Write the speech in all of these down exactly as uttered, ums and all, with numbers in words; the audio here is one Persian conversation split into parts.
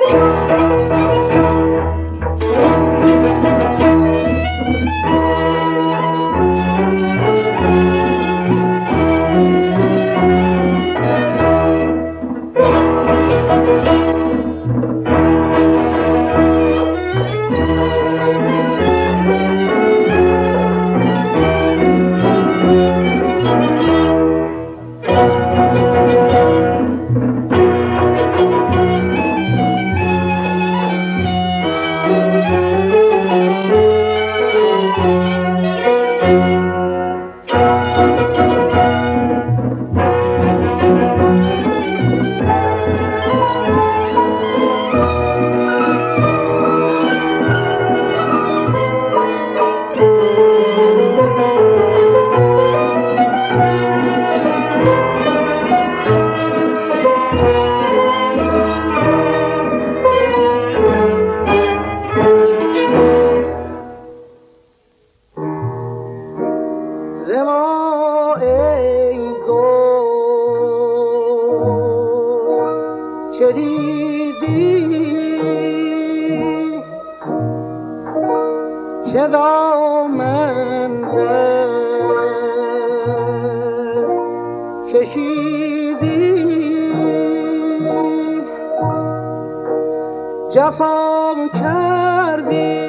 جفام کردی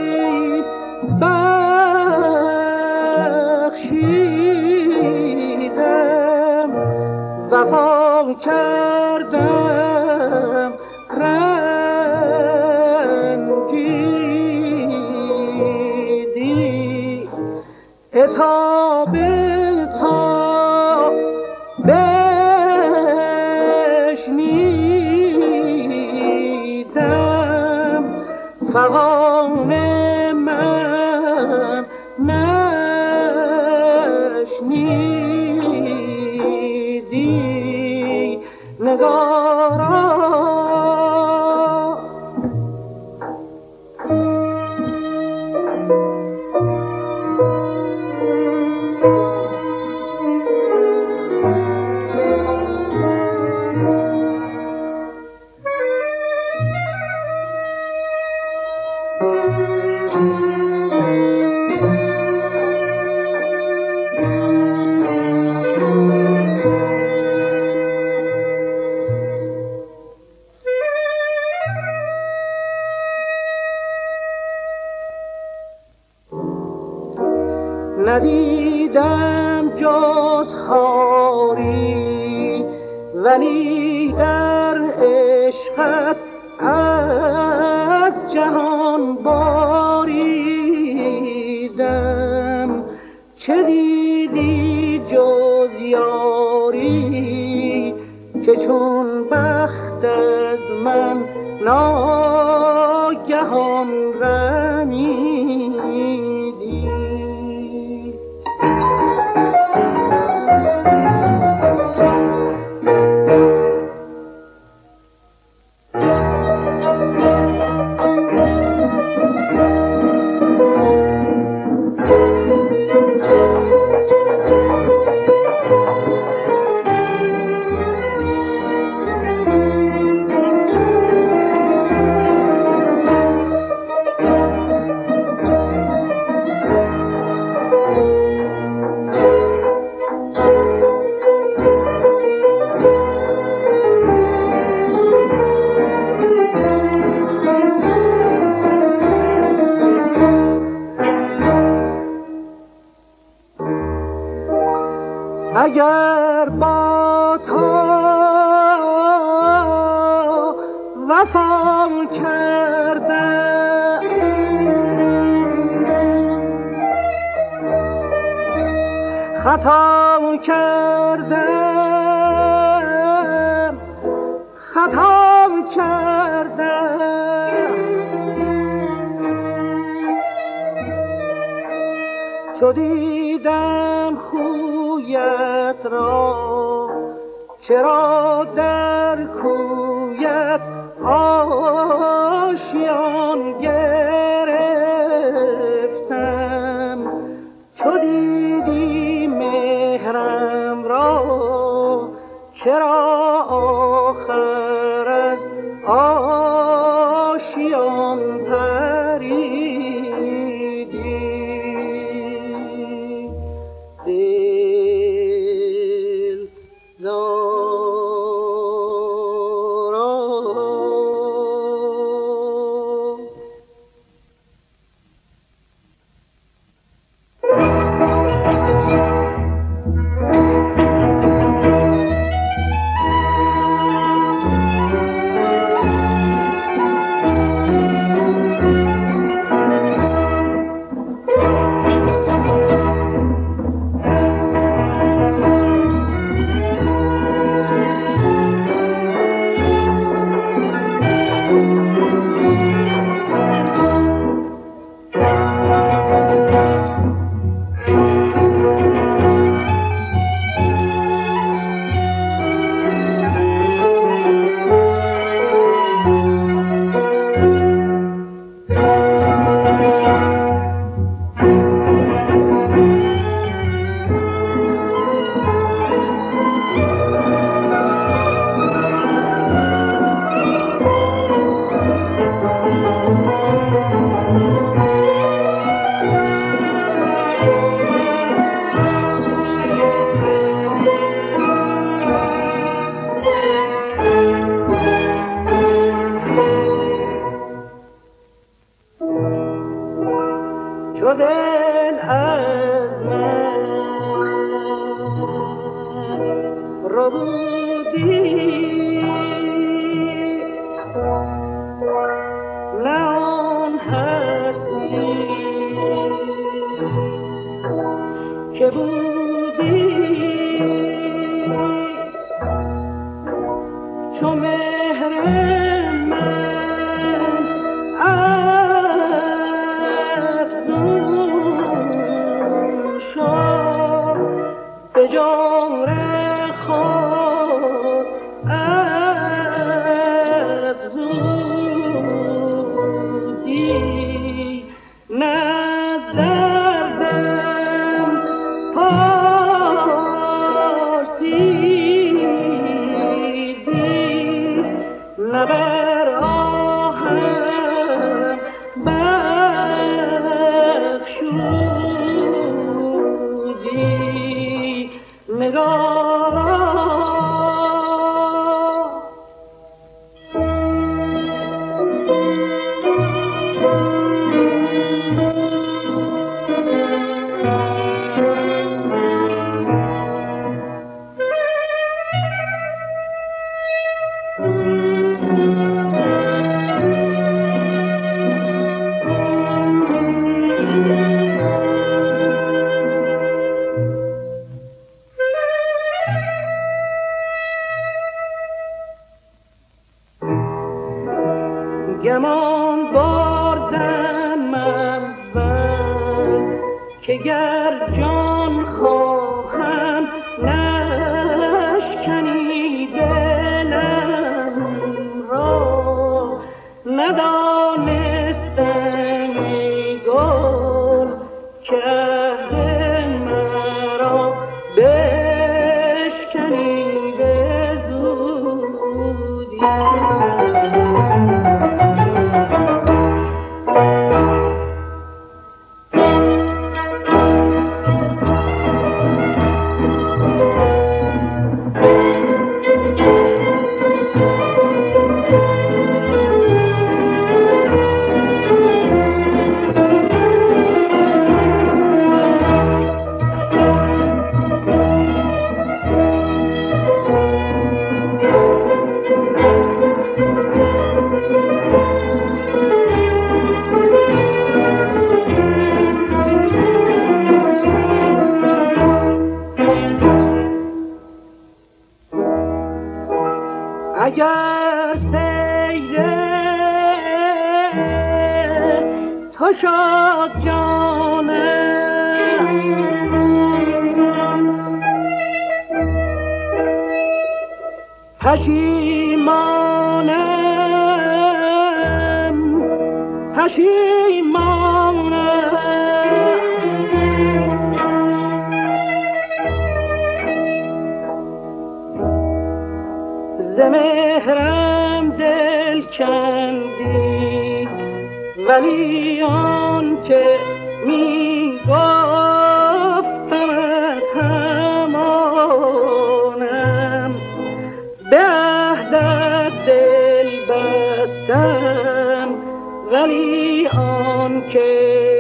بخشیدم، وفا کردم رنجیدی، عتاب تا بشنیدم، فغان من نشنیدی نگارا. ندیدم جز خاری ولی در عشقت از جهان باریدم، چه دیدی جز یاری که چون بخت از من ناگهان رمیدی. اگر با تو وفا کردم، خطا کردم، خطا کردم، چو دیدم خویت را چرا در کویت آشیان گرفتم، چو دیدی مهرم را چرا آخر از آن که بودی چو مهر من افزون شد به جور خود افزودی نز دردم پرسیدی نه بر آهم بخشودی نگارا گمان بردم اول که گر جان خواهم نشکنی دلم را ندانستم ای گل که عهد مرا بشکنی به زودی اگر سیر تو شد جانم پشیمانم پشیمانم ز مهرم دل کندی ولی آن که می گفتمت همانم به عهدت دل بستم ولی آن که